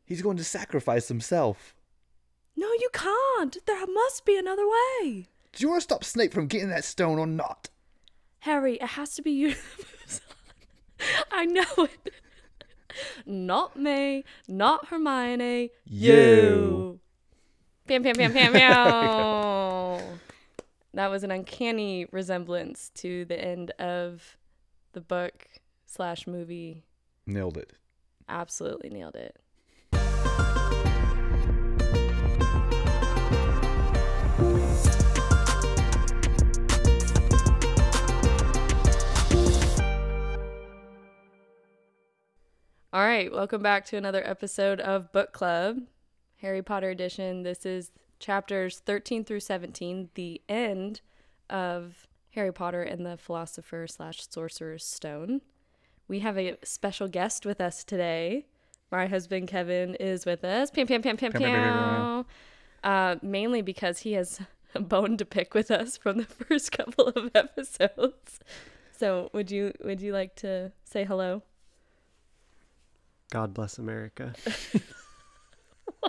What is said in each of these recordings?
He's going to sacrifice himself. No, you can't. There must be another way. Do you want to stop Snape from getting that stone or not? Harry, it has to be you. I know it. Not me, not Hermione, you. Pam, pam, pam, pam, pam. That was an uncanny resemblance to the end of the book / movie. Nailed it. Absolutely nailed it. All right, welcome back to another episode of Book Club, Harry Potter edition. This is chapters 13 through 17, the end of Harry Potter and the Philosopher / Sorcerer's Stone. We have a special guest with us today. My husband Kevin is with us. Pam, pam, pam, pam, pam. Mainly because he has a bone to pick with us from the first couple of episodes. So would you like to say hello? God bless America. What?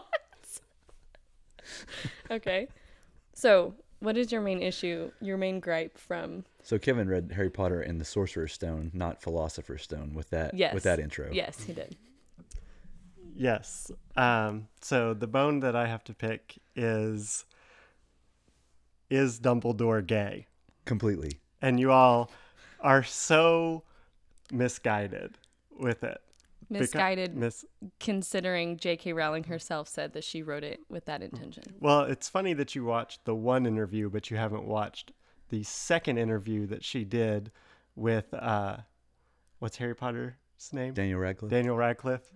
Okay. So, what is your main issue, your main gripe from... So Kevin read Harry Potter and the Sorcerer's Stone, not Philosopher's Stone, with that intro. Yes, he did. Yes. So the bone that I have to pick is Dumbledore gay? Completely. And you all are so misguided with it. Misguided, considering J.K. Rowling herself said that she wrote it with that intention. Well, it's funny that you watched the one interview, but you haven't watched the second interview that she did with, what's Harry Potter's name? Daniel Radcliffe. Daniel Radcliffe.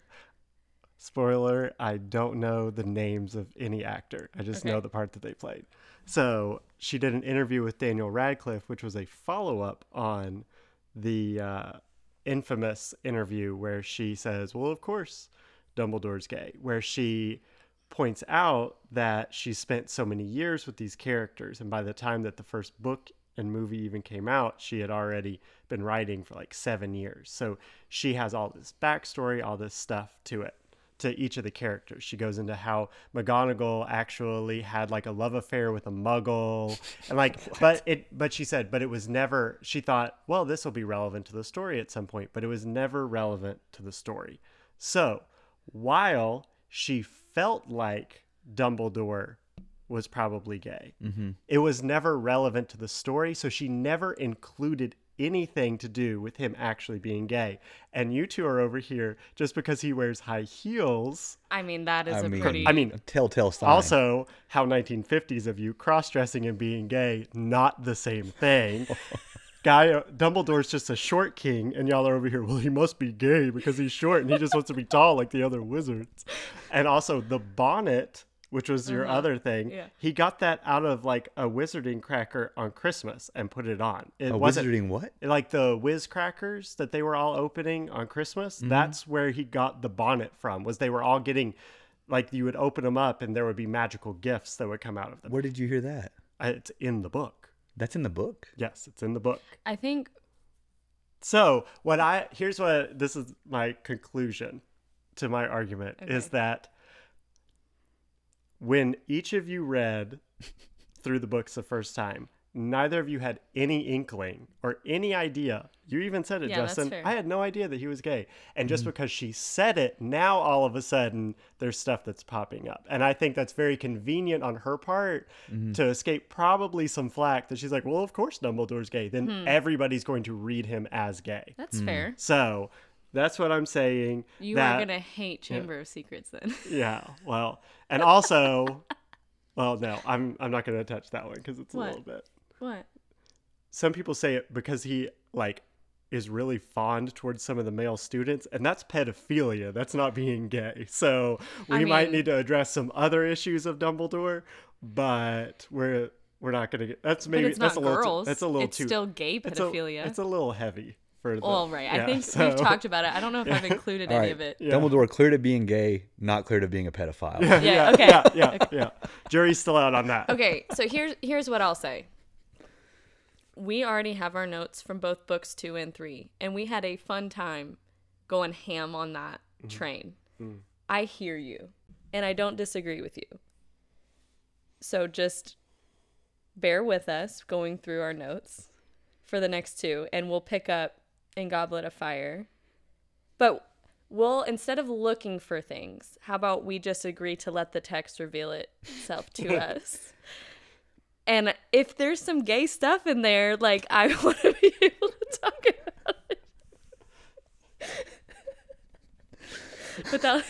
Spoiler, I don't know the names of any actor. I just know the part that they played. So she did an interview with Daniel Radcliffe, which was a follow-up on the... infamous interview where she says, well, of course Dumbledore's gay, where she points out that she spent so many years with these characters, and by the time that the first book and movie even came out, she had already been writing for like 7 years. So she has all this backstory, all this stuff to it, to each of the characters. She goes into how McGonagall actually had like a love affair with a Muggle, and like, but she said, but it was never, she thought, well, this will be relevant to the story at some point, but it was never relevant to the story. So while she felt like Dumbledore was probably gay, it was never relevant to the story. So she never included anything to do with him actually being gay. And you two are over here just because he wears high heels. I mean, that is a telltale sign. Also, how 1950s of you, cross-dressing and being gay, not the same thing. Dumbledore's just a short king, and y'all are over here, well, he must be gay because he's short and he just wants to be tall like the other wizards. And also the bonnet, which was your other thing. Yeah. He got that out of like a wizarding cracker on Christmas and put it on. It wasn't wizarding what? Like the whiz crackers that they were all opening on Christmas. Mm-hmm. That's where he got the bonnet from, was they were all getting, like, you would open them up and there would be magical gifts that would come out of them. Where did you hear that? It's in the book. That's in the book? Yes, it's in the book. I think. So this is my conclusion to my argument, is that when each of you read through the books the first time, neither of you had any inkling or any idea. You even said it, Justin. I had no idea that he was gay. And just because she said it, now all of a sudden there's stuff that's popping up. And I think that's very convenient on her part to escape probably some flack that she's like, well, of course Dumbledore's gay. Then everybody's going to read him as gay. That's fair. So that's what I'm saying. You are going to hate Chamber of Secrets then. Yeah, well, and also, well, no, I'm not going to touch that one because it's a little bit. What? Some people say it because he, like, is really fond towards some of the male students, and that's pedophilia. That's not being gay. So we might need to address some other issues of Dumbledore, but we're not going to get. That's maybe but it's that's not a little. girls. That's a little it's too. Still gay pedophilia. It's a little heavy. All right. I think we've talked about it. I don't know if I've included any of it. Yeah. Dumbledore cleared of being gay, not cleared of being a pedophile. Yeah. Jury's still out on that. Okay, so here's what I'll say. We already have our notes from both books 2 and 3, and we had a fun time going ham on that train. I hear you, and I don't disagree with you. So just bear with us going through our notes for the next two, and we'll pick up in Goblet of Fire. But we'll, instead of looking for things, how about we just agree to let the text reveal itself to us? And if there's some gay stuff in there, like, I want to be able to talk about it. Without...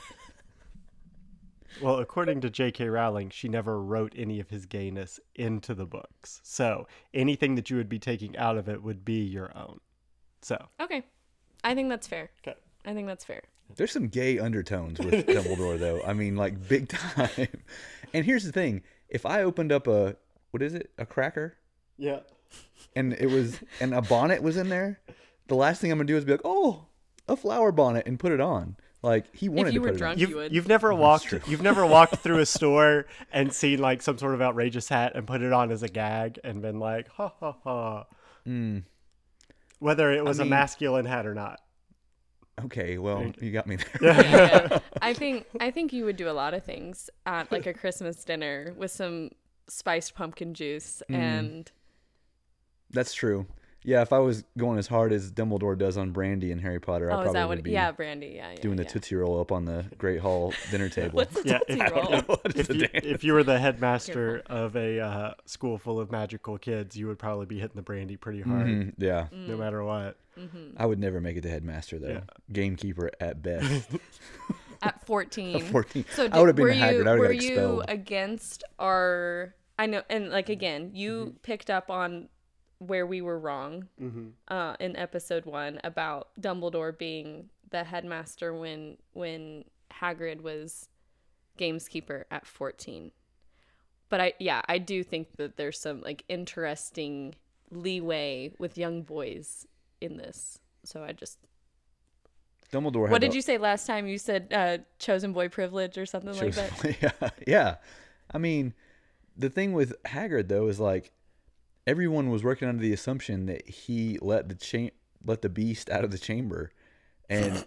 Well, according to J.K. Rowling, she never wrote any of his gayness into the books. So anything that you would be taking out of it would be your own. So. Okay. I think that's fair. Okay. I think that's fair. There's some gay undertones with Dumbledore, though. I mean, like, big time. And here's the thing. If I opened up a cracker? Yeah. And a bonnet was in there, the last thing I'm going to do is be like, oh, a flower bonnet, and put it on. Like, he wanted If you to were put drunk, it on. you would. You've never walked through a store and seen like some sort of outrageous hat and put it on as a gag and been like, ha ha ha. Whether it was a masculine hat or not. Okay, well, you got me there. Yeah. I think you would do a lot of things at like a Christmas dinner with some spiced pumpkin juice and That's true. Yeah, if I was going as hard as Dumbledore does on Brandy in Harry Potter, I probably would be Brandy, doing the Tootsie Roll up on the Great Hall dinner table. What's the Tootsie Roll? If you were the headmaster of a school full of magical kids, you would probably be hitting the brandy pretty hard. Yeah. No matter what. I would never make it to headmaster, though. Yeah. Gamekeeper at best. At 14. 14. So I would have been were Hagrid. I would were have got expelled. you against our... I know, and like, again, you picked up on where we were wrong in episode 1 about Dumbledore being the headmaster when Hagrid was gameskeeper at 14. But I do think that there's some like interesting leeway with young boys in this. So I just... Dumbledore. What did you say last time? You said chosen boy privilege or something like that? Yeah. I mean, the thing with Hagrid though is like everyone was working under the assumption that he let the beast out of the chamber, and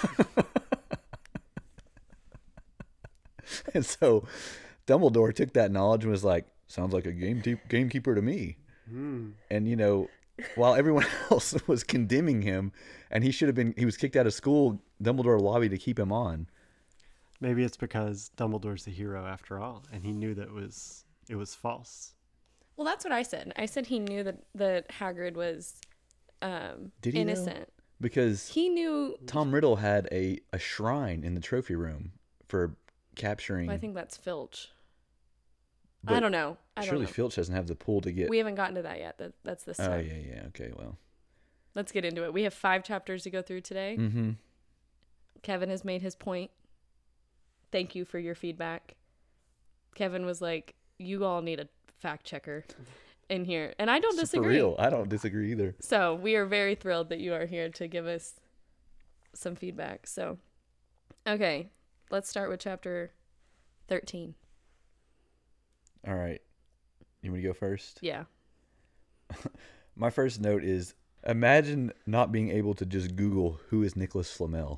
and so Dumbledore took that knowledge and was like, "Sounds like a gamekeeper to me." And while everyone else was condemning him, and he was kicked out of school, Dumbledore lobbied to keep him on. Maybe it's because Dumbledore's the hero after all, and he knew that it was false. Well, that's what I said. I said he knew that Hagrid was Did he innocent. know? Because He knew... Tom Riddle had a shrine in the trophy room for capturing... I think that's Filch. But I don't know. Surely Filch doesn't have the pull to get... We haven't gotten to that yet. That's this time. Oh, yeah. Okay, well. Let's get into it. We have 5 chapters to go through today. Mm-hmm. Kevin has made his point. Thank you for your feedback. Kevin was like, you all need a fact checker in here. And I don't disagree. For real. I don't disagree either. So we are very thrilled that you are here to give us some feedback. So, okay, let's start with chapter 13. All right. You want me to go first? Yeah. My first note is, imagine not being able to just Google who is Nicholas Flamel.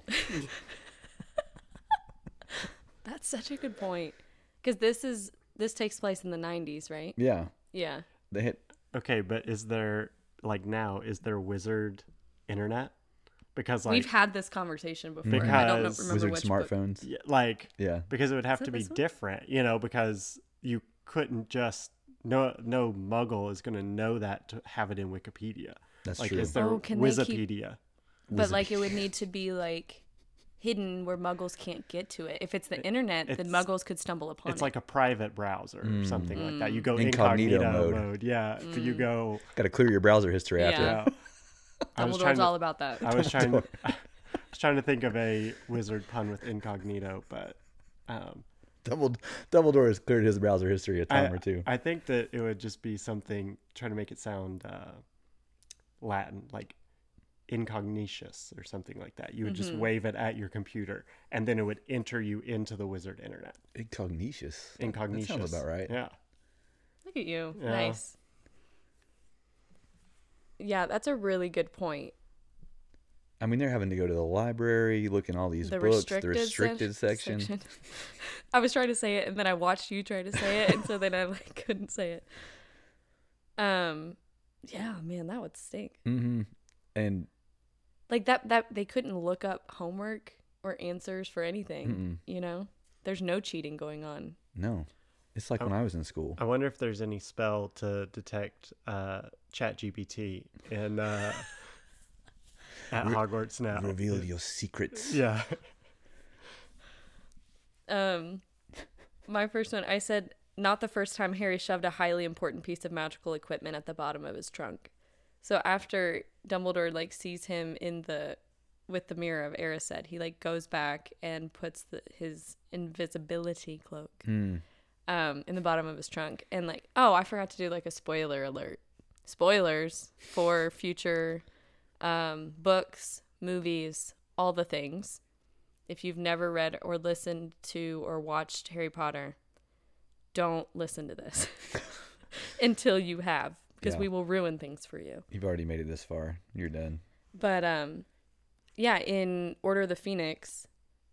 That's such a good point. Because this takes place in the 90s, right? Yeah. Yeah. They hit... Okay, but is there wizard internet? Because we've had this conversation before. Because I don't remember wizard which smartphones. Yeah, because it would have to be different, because you couldn't just no Muggle is going to know that to have it in Wikipedia. That's like, true. is there Wikipedia? But like it would need to be like hidden where Muggles can't get to it. If it's the internet, then Muggles could stumble upon it. It's like a private browser or something like that. You go Incognito incognito mode. Yeah, so you go. Got to clear your browser history after. Yeah. Dumbledore's all about that. I was trying to think of a wizard pun with incognito, but Dumbledore has cleared his browser history a time or two. I think that it would just be something, trying to make it sound Latin, like incognitius or something like that. You would just wave it at your computer, and then it would enter you into the wizard internet. Incognitius. Incognitius. That sounds about right. Yeah. Look at you. Yeah. Nice. Yeah, that's a really good point. I mean, they're having to go to the library, look in all these books, the restricted section. I was trying to say it, and then I watched you try to say it, and so then I couldn't say it. Yeah, man, that would stink. Mm-hmm. And like that they couldn't look up homework or answers for anything. You know, there's no cheating going on. No, it's like when I was in school. I wonder if there's any spell to detect ChatGPT in at Hogwarts now. Reveal your secrets. Yeah. My first one, I said, not the first time Harry shoved a highly important piece of magical equipment at the bottom of his trunk. So after Dumbledore sees him with the mirror of Erised, he goes back and puts his invisibility cloak in the bottom of his trunk. And I forgot to do a spoiler alert. Spoilers for future books, movies, all the things. If you've never read or listened to or watched Harry Potter, don't listen to this until you have, because we will ruin things for you. You've already made it this far. You're done. But yeah, in Order of the Phoenix,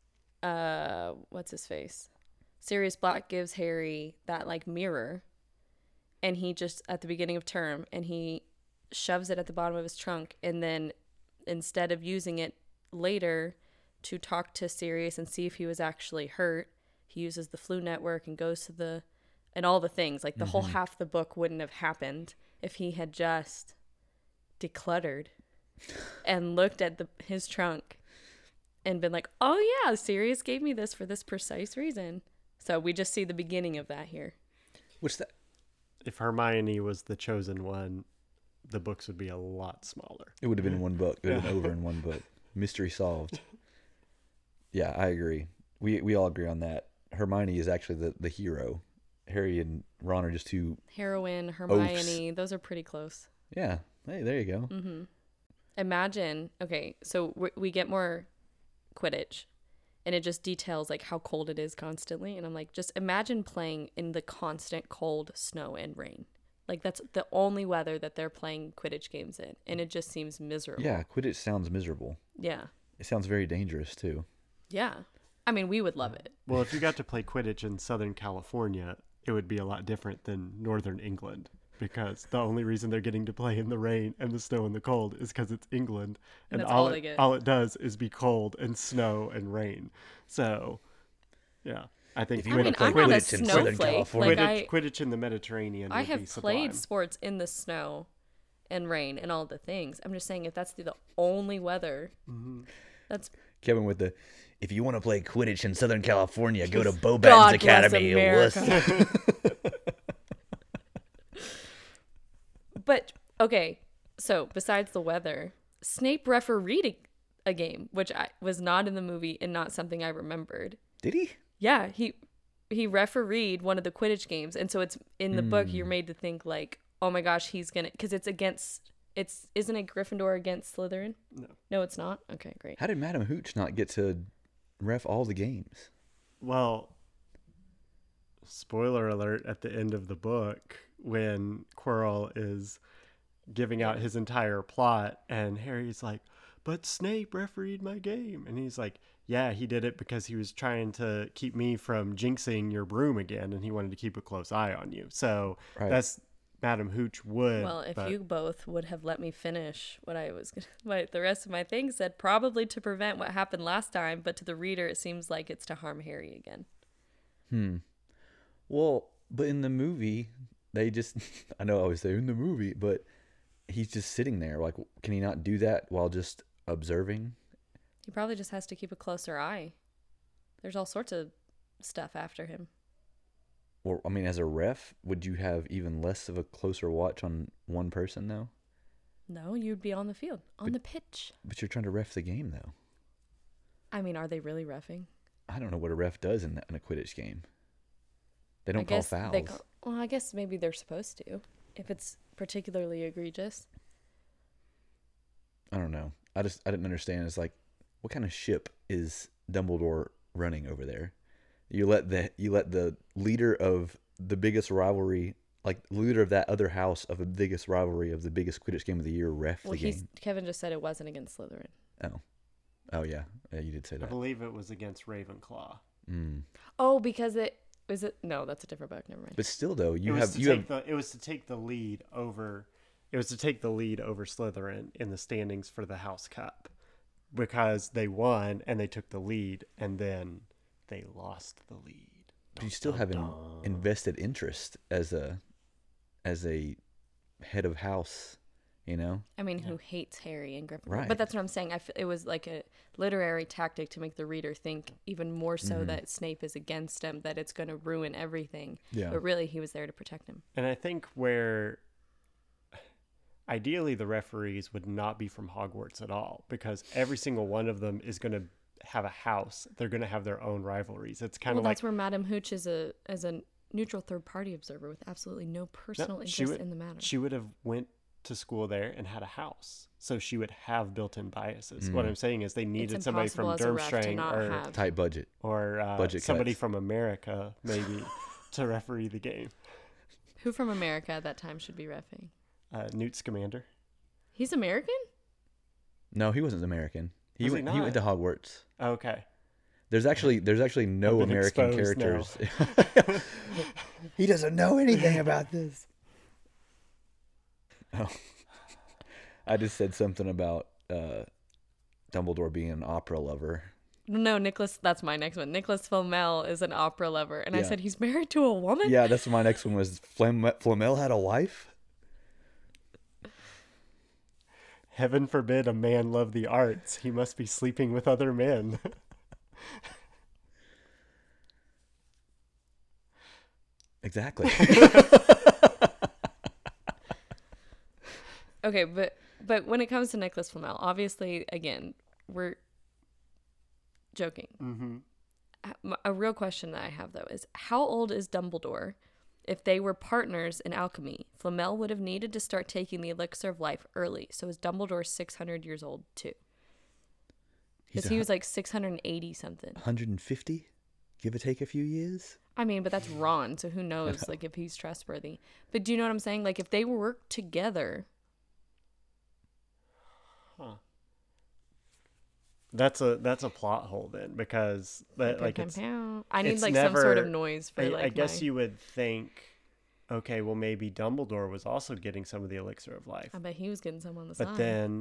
what's his face? Sirius Black gives Harry that mirror, and he just at the beginning of term, and he shoves it at the bottom of his trunk, and then instead of using it later to talk to Sirius and see if he was actually hurt, he uses the Flu Network and goes to and all the things. The whole half the book wouldn't have happened if he had just decluttered and looked at his trunk and been like, oh yeah, Sirius gave me this for this precise reason. So we just see the beginning of that here. What's that? If Hermione was the chosen one, the books would be a lot smaller. It would have been one book. It would have been over in one book. Mystery solved. Yeah, I agree. We all agree on that. Hermione is actually the hero. Harry and Ron are just two heroine. Hermione, those are pretty close. Yeah. Hey, there you go. Mm-hmm. Imagine, okay, so we get more Quidditch, and it just details how cold it is constantly, and I'm just imagine playing in the constant cold, snow, and rain. That's the only weather that they're playing Quidditch games in, and it just seems miserable. Yeah, Quidditch sounds miserable. Yeah. It sounds very dangerous too. Yeah. I mean, we would love it. Well, if you got to play Quidditch in Southern California, it would be a lot different than Northern England, because the only reason they're getting to play in the rain and the snow and the cold is because it's England, and that's all they get. All it does is be cold and snow and rain. So, yeah, I think if you want to play Quidditch in Southern California, Quidditch in the Mediterranean. I have played sports in the snow and rain and all the things. I'm just saying, if that's the only weather, that's Kevin with the. If you want to play Quidditch in Southern California, go to Boban's Academy. But, okay, so besides the weather, Snape refereed a game, which was not in the movie and not something I remembered. Did he? Yeah, he refereed one of the Quidditch games, and so it's in the book, you're made to think oh my gosh, he's gonna, because isn't it Gryffindor against Slytherin? No, it's not? Okay, great. How did Madam Hooch not get to ref all the games? Well, spoiler alert at the end of the book, when Quirrell is giving out his entire plot, and Harry's like, but Snape refereed my game. And he's like, yeah, he did it because he was trying to keep me from jinxing your broom again, and he wanted to keep a close eye on you. So that's Madam Hooch would. Well, if you both would have let me finish what I was going to, the rest of my thing said probably to prevent what happened last time, but to the reader, it seems like it's to harm Harry again. Well, but in the movie, they just, I know I always say in the movie, but he's just sitting there. Can he not do that while just observing? He probably just has to keep a closer eye. There's all sorts of stuff after him. Well, I mean, as a ref, would you have even less of a closer watch on one person, though? No, you'd be on the field, the pitch. But you're trying to ref the game, though. I mean, are they really reffing? I don't know what a ref does in a Quidditch game. They don't call fouls. Well, I guess maybe they're supposed to, if it's particularly egregious. I don't know. I didn't understand. It's what kind of ship is Dumbledore running over there? You let the leader of the biggest rivalry, leader of that other house of the biggest rivalry of the biggest Quidditch game of the year, ref the game. Kevin just said it wasn't against Slytherin. Oh yeah, you did say I that. believe it was against Ravenclaw. Oh, because no, that's a different book. Never mind. But still, though, It was to take the lead over Slytherin in the standings for the House Cup, because they won and they took the lead, and then they lost the lead. But you still have an invested interest as a head of house, you know? I mean, who hates Harry and Gryffindor? Right. But that's what I'm saying. It was like a literary tactic to make the reader think even more so that Snape is against him, that it's going to ruin everything. Yeah. But really, he was there to protect him. And I think where ideally the referees would not be from Hogwarts at all, because every single one of them is going to have a house. They're going to have their own rivalries. It's kind of like, that's where Madame Hooch is as a neutral third party observer with absolutely no personal interest in the matter. She would have went to school there and had a house, so she would have built-in biases. What I'm saying is they needed somebody from Durmstrang or tight budget budget somebody cuts. from America maybe to referee the game. Who from America at that time should be reffing? Newt Scamander. He's American? No, he wasn't American. He Was he went to Hogwarts. Okay. There's actually no I've been American exposed characters. He doesn't know anything about this. Oh. I just said something about Dumbledore being an opera lover. No, Nicholas, that's my next one. Nicholas Flamel is an opera lover. And I Yeah. said, he's married to a woman? Yeah, that's my next one was Flamel had a wife? Heaven forbid a man love the arts. He must be sleeping with other men. Exactly. Okay, but when it comes to Nicholas Flamel, obviously, again, we're joking. Mm-hmm. A real question that I have, though, is how old is Dumbledore? If they were partners in alchemy, Flamel would have needed to start taking the elixir of life early. So is Dumbledore 600 years old, too? Because he was like 680 something. 150? Give or take a few years? I mean, but that's Ron, so who knows, like, if he's trustworthy. But do you know what I'm saying? Like, if they worked together... Huh. That's a plot hole then, because that like it's I need it's like never, some sort of noise for I guess you would think, okay, well maybe Dumbledore was also getting some of the elixir of life. I bet he was getting some on the side.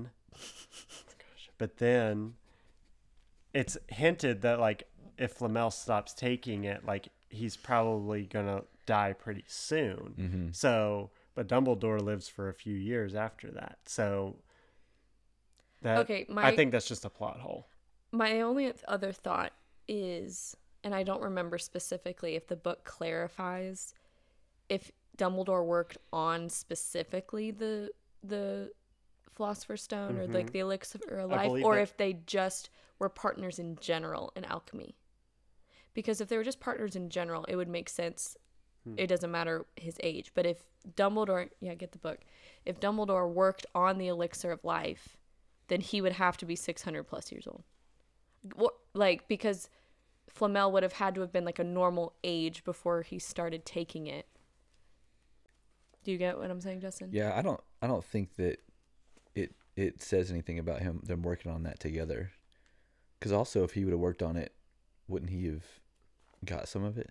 But then it's hinted that like if Flamel stops taking it, like he's probably gonna die pretty soon. Mm-hmm. So, but Dumbledore lives for a few years after that. So that, I think that's just a plot hole. My only other thought is, and I don't remember specifically if the book clarifies if Dumbledore worked on specifically the Philosopher's Stone or like the elixir of life, or if they just were partners in general in alchemy. Because if they were just partners in general, it would make sense. It doesn't matter his age. But if Dumbledore, get the book. If Dumbledore worked on the elixir of life, then he would have to be 600 plus years old. Like, because Flamel would have had to have been like a normal age before he started taking it. Do you get what I'm saying, Justin? Yeah, I don't think that it says anything about them working on that together. Because also, if he would have worked on it, wouldn't he have got some of it?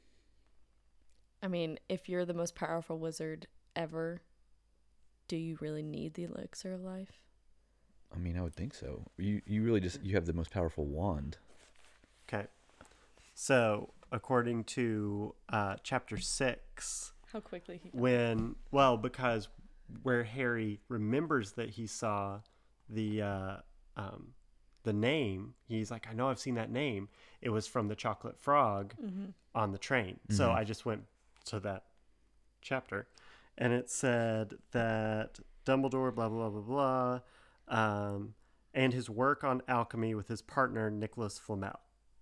I mean, if you're the most powerful wizard ever, do you really need the elixir of life? I mean, I would think so. You really you have the most powerful wand. Okay. So, according to chapter 6, how quickly he because where Harry remembers that he saw the name, he's like, I know I've seen that name. It was from the Chocolate Frog on the train. Mm-hmm. So I just went to that chapter, and it said that Dumbledore, blah blah blah blah blah, and his work on alchemy with his partner Nicholas Flamel.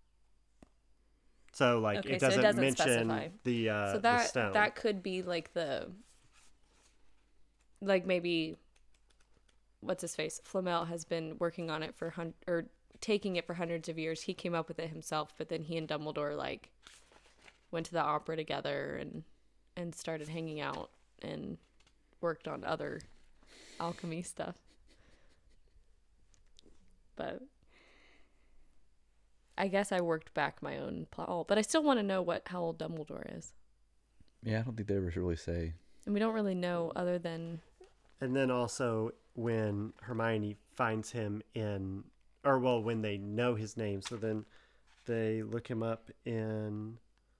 So like it doesn't mention specify. The stone. That could be like maybe what's his face? Flamel has been working on it or taking it for hundreds of years. He came up with it himself, but then he and Dumbledore like went to the opera together and started hanging out and worked on other alchemy stuff. But I guess I worked back my own plot. But I still want to know how old Dumbledore is. Yeah, I don't think they ever really say. And we don't really know other than... And then also when Hermione finds him when they know his name, so then they look him up in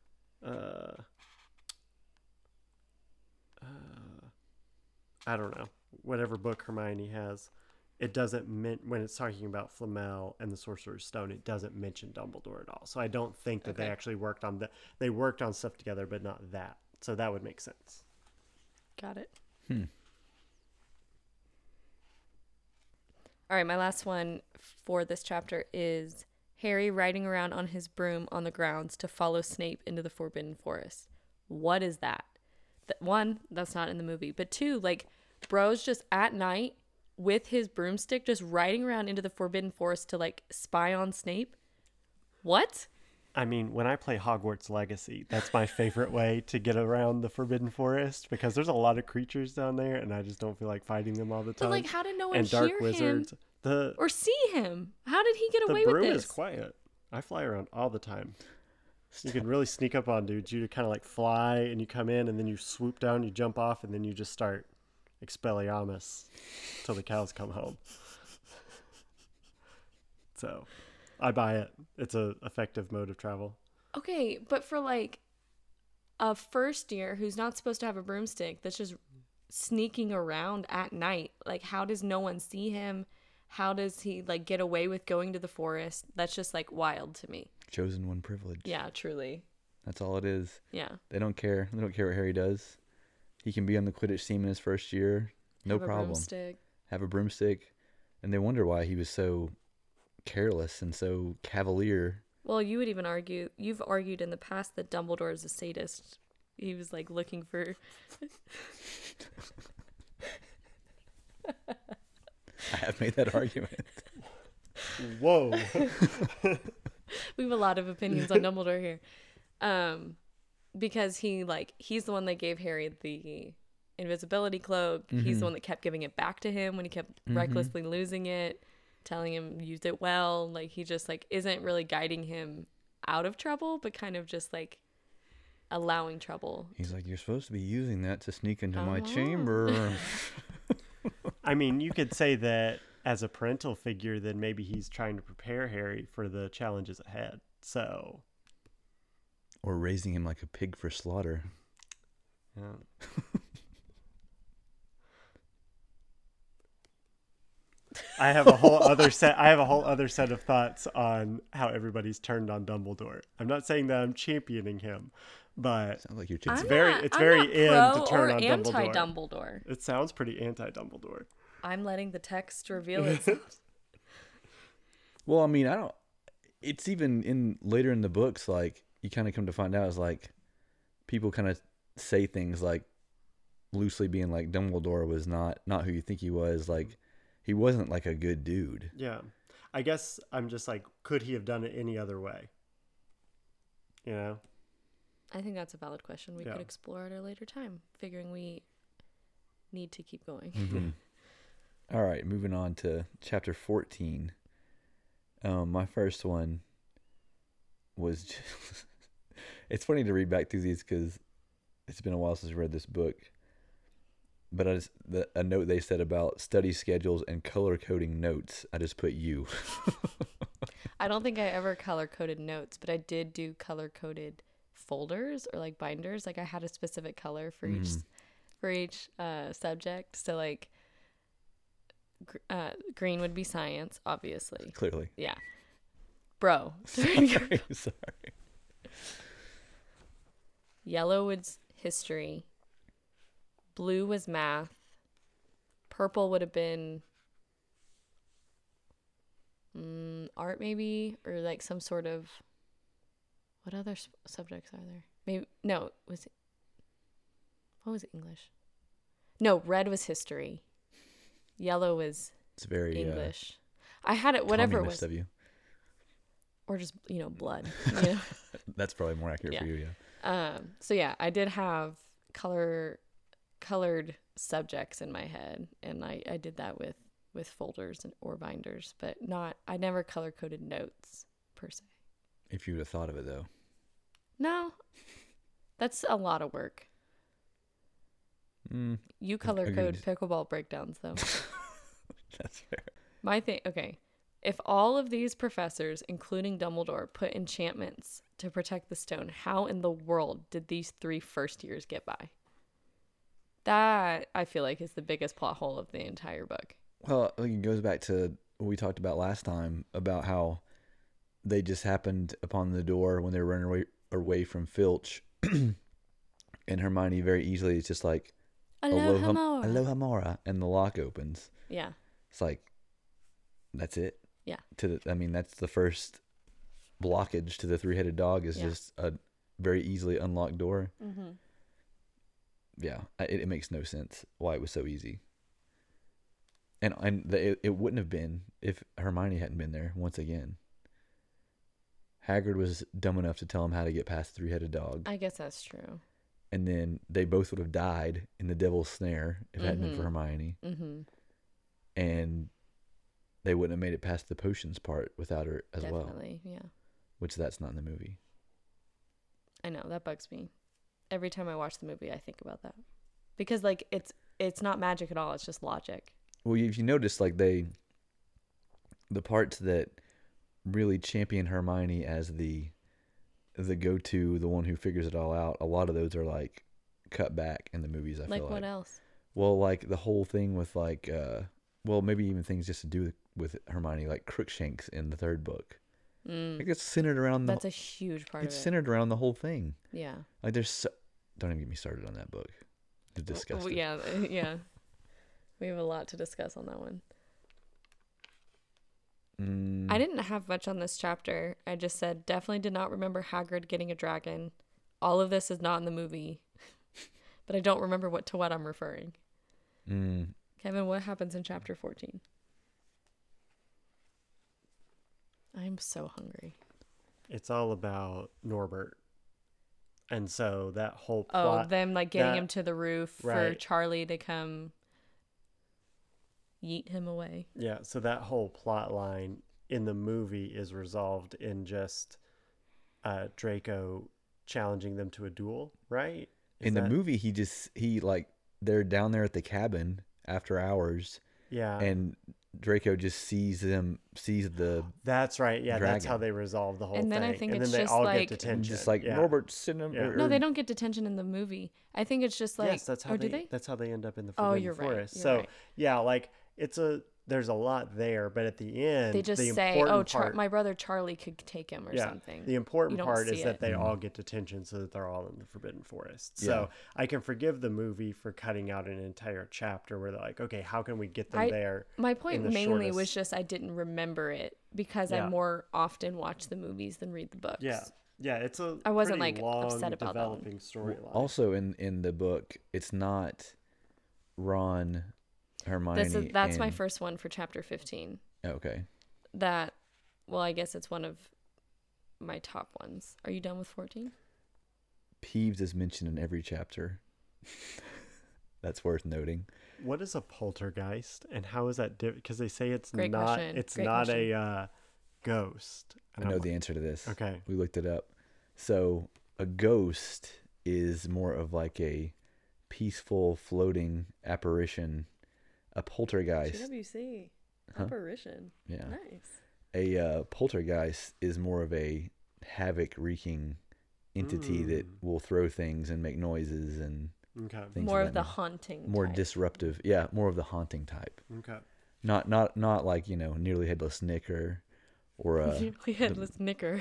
I don't know, whatever book Hermione has. It doesn't when it's talking about Flamel and the Sorcerer's Stone, it doesn't mention Dumbledore at all. So I don't think that they actually worked on they worked on stuff together, but not that. So that would make sense. Got it. All right, my last one for this chapter is Harry riding around on his broom on the grounds to follow Snape into the Forbidden Forest. What is that? One, that's not in the movie. But two, like, bro's just at night with his broomstick just riding around into the Forbidden Forest to, like, spy on Snape? What? I mean, when I play Hogwarts Legacy, that's my favorite way to get around the Forbidden Forest because there's a lot of creatures down there and I just don't feel like fighting them all the time. But, like, how did no one and dark hear wizards. him or see him? How did he get away with this? The broom this? is quiet. I fly around all the time. You can really sneak up on dudes. You kind of like fly and you come in and then you swoop down, you jump off, and then you just start Expelliarmus till the cows come home. So I buy it. It's a effective mode of travel. Okay, but for like a first year who's not supposed to have a broomstick that's just sneaking around at night, like how does no one see him? How does he like get away with going to the forest? That's just like wild to me. Chosen one privilege. Yeah, truly. That's all it is. Yeah. They don't care. They don't care what Harry does. He can be on the Quidditch team in his first year. No problem. Have a broomstick. And they wonder why he was so careless and so cavalier. Well, you've argued in the past that Dumbledore is a sadist. He was like looking for... I have made that argument. Whoa. We have a lot of opinions on Dumbledore here. Because he's the one that gave Harry the invisibility cloak. Mm-hmm. He's the one that kept giving it back to him when he kept recklessly losing it, telling him use it well. Like he just like isn't really guiding him out of trouble, but kind of just like allowing trouble. He's like, you're supposed to be using that to sneak into my chamber. I mean, you could say that as a parental figure, then maybe he's trying to prepare Harry for the challenges ahead. So, or raising him like a pig for slaughter. Yeah. I have a whole other set of thoughts on how everybody's turned on Dumbledore. I'm not saying that I'm championing him, but sounds like you're it's very in to turn on anti-Dumbledore. It sounds pretty anti-Dumbledore. I'm letting the text reveal itself. Well, I mean, it's even later in the books, like you kind of come to find out is like people kind of say things like loosely being like Dumbledore was not who you think he was. Like he wasn't like a good dude. Yeah. I guess I'm just like, could he have done it any other way? You know? I think that's a valid question. We could explore at a later time, figuring we need to keep going. Mm-hmm. All right, moving on to chapter 14. My first one was just it's funny to read back through these because it's been a while since I read this book. But a note they said about study schedules and color coding notes, I just put you. I don't think I ever color coded notes, but I did do color coded folders or like binders. Like I had a specific color for each subject. So like green would be science, obviously. Clearly. Yeah. Bro. Sorry. Yellow was history. Blue was math. Purple would have been art maybe, or like some sort of, what other subjects are there? Maybe, no, what was it, English? No, red was history. Yellow was it's very English. I had it, whatever it was. Of you. Or just, blood. That's probably more accurate for you, yeah. So yeah, I did have colored subjects in my head, and I did that with with folders or binders, but I never color coded notes per se. If you would have thought of it, though. No, that's a lot of work. You color code pickleball breakdowns, though. That's fair. My thing, okay. If all of these professors, including Dumbledore, put enchantments to protect the stone, how in the world did these 3 first years get by? That, I feel like, is the biggest plot hole of the entire book. Well, I think it goes back to what we talked about last time about how they just happened upon the door when they were running away from Filch. And Hermione very easily is just like, Alohomora. Alohomora. And the lock opens. Yeah. It's like, that's it. Yeah. That's the first blockage to the 3-headed dog is just a very easily unlocked door. Mm-hmm. Yeah, it makes no sense why it was so easy. And it wouldn't have been if Hermione hadn't been there once again. Hagrid was dumb enough to tell him how to get past the 3-headed dog. I guess that's true. And then they both would have died in the Devil's Snare if it hadn't been for Hermione. Mm-hmm. And they wouldn't have made it past the potions part without her as well. Definitely, yeah. Which that's not in the movie. I know, that bugs me. Every time I watch the movie, I think about that. Because, like, it's not magic at all. It's just logic. Well, if you notice, like, the parts that really champion Hermione as the go-to, the one who figures it all out, a lot of those are, like, cut back in the movies, I feel like. Like, what else? Well, like, the whole thing with, like, maybe even things just to do with Hermione, like Crookshanks in the 3rd book. Like, it's centered around That's a huge part of it. It's centered around the whole thing. Yeah. Like, don't even get me started on that book. It's disgusting. Yeah. We have a lot to discuss on that one. I didn't have much on this chapter. I just said, definitely did not remember Hagrid getting a dragon. All of this is not in the movie. But I don't remember what I'm referring. Kevin, what happens in chapter 14? I'm so hungry. It's all about Norbert. And so that whole plot... Oh, them like getting him to the roof for Charlie to come yeet him away. Yeah, so that whole plot line in the movie is resolved in just Draco challenging them to a duel, right? The movie, they're down there at the cabin after hours. Yeah. And Draco just sees the That's right. Yeah, dragon. That's how they resolve the whole thing. And then I think it's then just they all like get detention. Just like Norbert's sitting him. No, they don't get detention in the movie. I think it's just like yes, that's how do they? That's how they end up in the Forbidden Forest. So right. like there's a lot there, but at the end they just say, my brother Charlie could take him or something. The important part is that they all get detention so that they're all in the Forbidden Forest. So I can forgive the movie for cutting out an entire chapter where they're like, okay, how can we get them there? My point mainly was just I didn't remember it because I more often watch the movies than read the books. Yeah, it's I wasn't pretty like long upset about developing storyline. Also in the book, it's not Ron, Hermione. That's my first one for chapter 15. Okay. I guess it's one of my top ones. Are you done with 14? Peeves is mentioned in every chapter. That's worth noting. What is a poltergeist, and how is that different? Because they say it's Great not. question. It's Great not question. a ghost. I know the answer to this. Okay. We looked it up. So a ghost is more of like a peaceful, floating apparition. A poltergeist. GWC. Apparition. Yeah. Nice. A poltergeist is more of a havoc-wreaking entity that will throw things and make noises and things more of of the haunting. More type. Disruptive. Yeah, more of the haunting type. Okay. Not like, Nearly Headless Nick or Nearly Headless Knicker.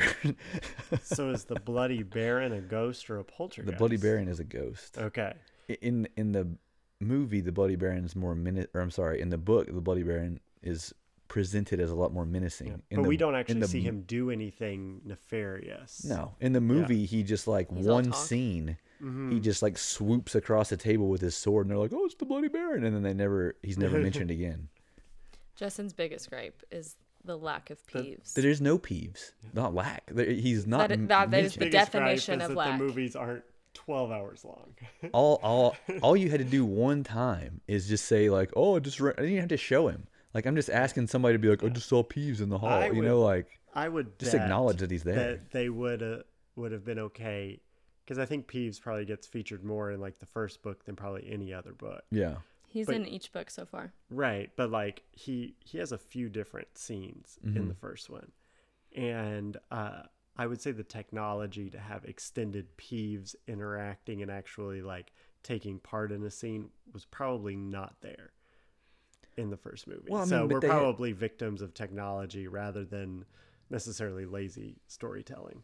So is the Bloody Baron a ghost or a poltergeist? The Bloody Baron is a ghost. Okay. In the movie, the Bloody Baron is more in the book, the Bloody Baron is presented as a lot more menacing. Yeah. But we don't actually see him do anything nefarious. No. In the movie, he just like He's one scene, he just like swoops across the table with his sword and they're like, oh, it's the Bloody Baron. And then he's never mentioned again. Justin's biggest gripe is the lack of peeves. There is no peeves. Not lack. He's not. That is the Biggest definition gripe is of that lack. the movies aren't 12 hours long. all you had to do one time is just say like, oh, I didn't even have to show him. Like, I'm just asking somebody to be like, I just saw Peeves in the hall. I would just bet acknowledge that he's there. That they would have been okay, because I think Peeves probably gets featured more in like the first book than probably any other book. Yeah. He's in each book so far. Right, but like he has a few different scenes in the first one, and I would say the technology to have extended Peeves interacting and actually like taking part in a scene was probably not there in the first movie. Well, I mean, so but we're they probably victims of technology rather than necessarily lazy storytelling.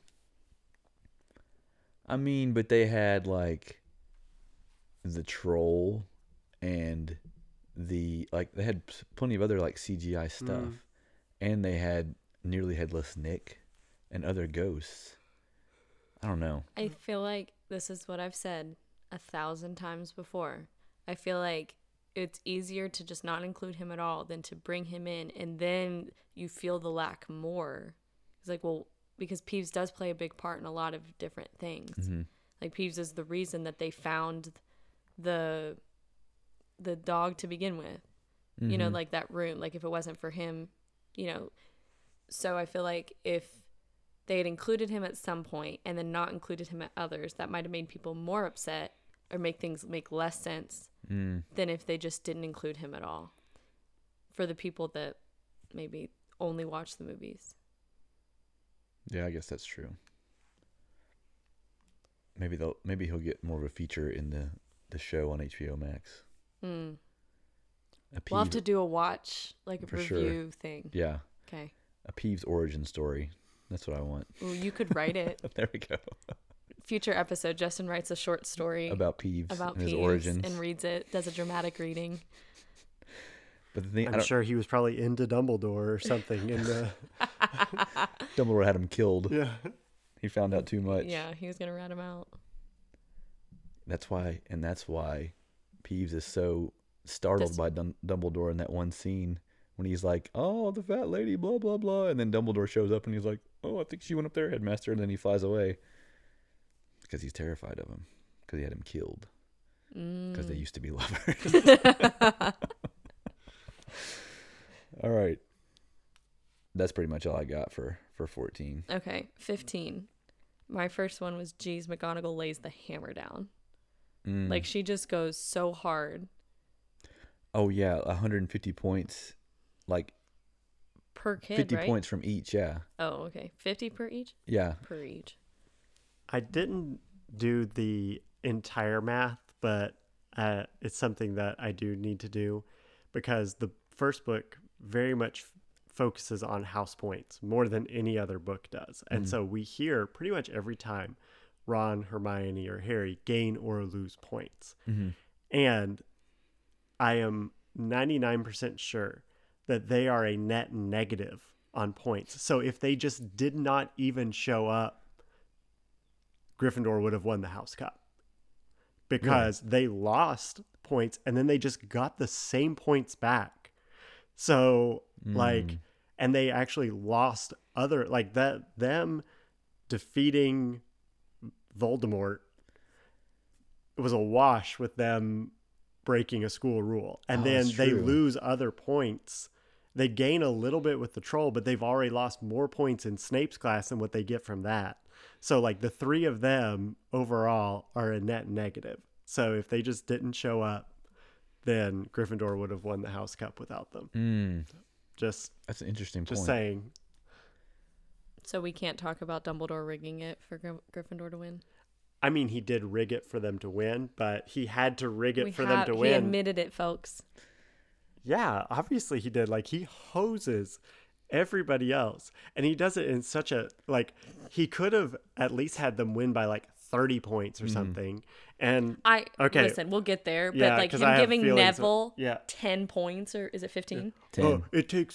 I mean, but they had like the troll and they had plenty of other like CGI stuff, and they had Nearly Headless Nick and other ghosts. I don't know. I feel like this is what I've said 1,000 times before. I feel like it's easier to just not include him at all than to bring him in, and then you feel the lack more. It's like, well, because Peeves does play a big part in a lot of different things. Like, Peeves is the reason that they found the dog to begin with. You know, like that room. Like, if it wasn't for him, you know. So I feel like if they had included him at some point and then not included him at others, that might have made people more upset or make things make less sense than if they just didn't include him at all, for the people that maybe only watch the movies. Yeah, I guess that's true. Maybe he'll get more of a feature in the show on HBO Max. We'll have to do a watch, like a For review thing. Yeah. Okay. A Peeves origin story. That's what I want. Ooh, you could write it. There we go. Future episode, Justin writes a short story about Peeves and his origins, and reads it, does a dramatic reading. But the thing, I'm sure he was probably into Dumbledore or something. Dumbledore had him killed. Yeah. He found out too much. Yeah, he was gonna rat him out. That's why Peeves is so startled by Dumbledore in that one scene when he's like, "Oh, the fat lady, blah blah blah," and then Dumbledore shows up and he's like, "Oh, I think she went up there, headmaster," and then he flies away because he's terrified of him because he had him killed because they used to be lovers. All right, that's pretty much all I got for 14. Okay, 15. My first one was, geez, McGonagall lays the hammer down. Like, she just goes so hard. Oh yeah, 150 points, like per kid, 50 right? points from each. Yeah. Oh, okay. 50 per each? Yeah. Per each. I didn't do the entire math, but it's something that I do need to do, because the first book very much focuses on house points more than any other book does. And so we hear pretty much every time Ron, Hermione, or Harry gain or lose points. And I am 99% sure that they are a net negative on points. So if they just did not even show up, Gryffindor would have won the House Cup, because they lost points and then they just got the same points back. So like, and they actually lost other, like that, them defeating Voldemort, it was a wash with them breaking a school rule. And then they lose other points. They gain a little bit with the troll, but they've already lost more points in Snape's class than what they get from that. So like the three of them overall are a net negative. So if they just didn't show up, then Gryffindor would have won the House Cup without them. That's an interesting point. Just saying. So we can't talk about Dumbledore rigging it for Gryffindor to win? I mean, he did rig it for them to win, but he had to rig it for them to win. He admitted it, folks. Yeah, obviously he did. Like, he hoses everybody else. And he does it in such a, like, he could have at least had them win by like 30 points or something. And listen, we'll get there, but Yeah, like 'cause him I have giving feelings Neville of- 10 points, or is it 15? 10. it takes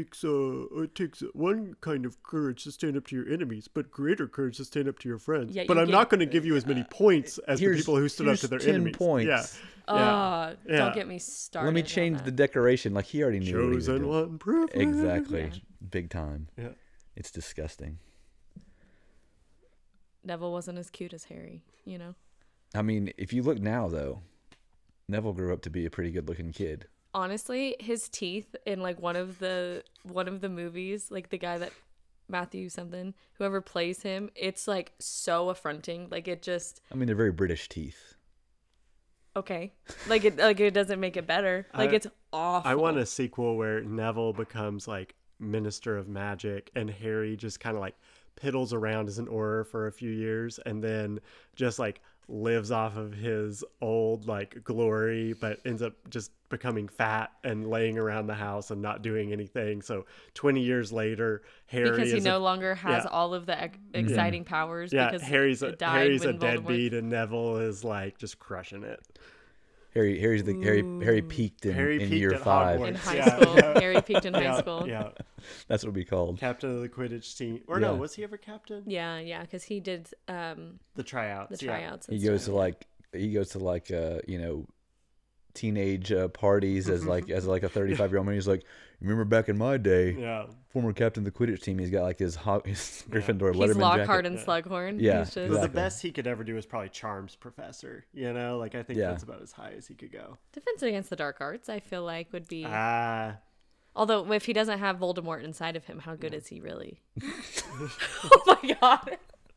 one kind of courage to stand up to your enemies, but greater courage to stand up to your friends. Yeah, but you I'm not going to give you as many points as the Here's- people who stood up here's to their 10 enemies. points. Yeah. Don't get me started. Let me on change that. the decoration. Like, he already knew what he was Chosen doing. one, privilege. Exactly. Yeah. Big time. Yeah. It's disgusting. Neville wasn't as cute as Harry, you know? I mean, if you look now, though, Neville grew up to be a pretty good-looking kid. Honestly, his teeth in like one of the movies, like the guy that Matthew something, whoever plays him, it's like so affronting. Like it just I mean, they're very British teeth. okay. Like it doesn't make it better. Like it's awful. I want a sequel where Neville becomes like Minister of Magic and Harry just kind of like piddles around as an Auror for a few years and then just like lives off of his old like glory, but ends up just becoming fat and laying around the house and not doing anything. So 20 years later, Harry because he is no longer has yeah. all of the exciting powers. yeah, because Harry's it a died Harry's a when Voldemort- deadbeat and Neville is like just crushing it. Harry peaked in year at 5. Hogwarts. in high Yeah, school. yeah. Harry peaked in high Yeah, school. yeah. That's what we called. Captain of the Quidditch team. Or Yeah. no, was he ever captain? Yeah, because he did The tryouts. the tryouts. He and goes stuff. to like teenage parties as like a 35-year-old man. He's like, remember back in my day, Yeah. former captain of the Quidditch team. He's got like his Gryffindor He's Letterman Lockhart jacket. and Slughorn. Yeah, He's just, exactly. The best he could ever do is probably Charms Professor. You know, like I think Yeah. that's about as high as he could go. Defense Against the Dark Arts, I feel like would be. Although If he doesn't have Voldemort inside of him, how good is he really? Oh my god.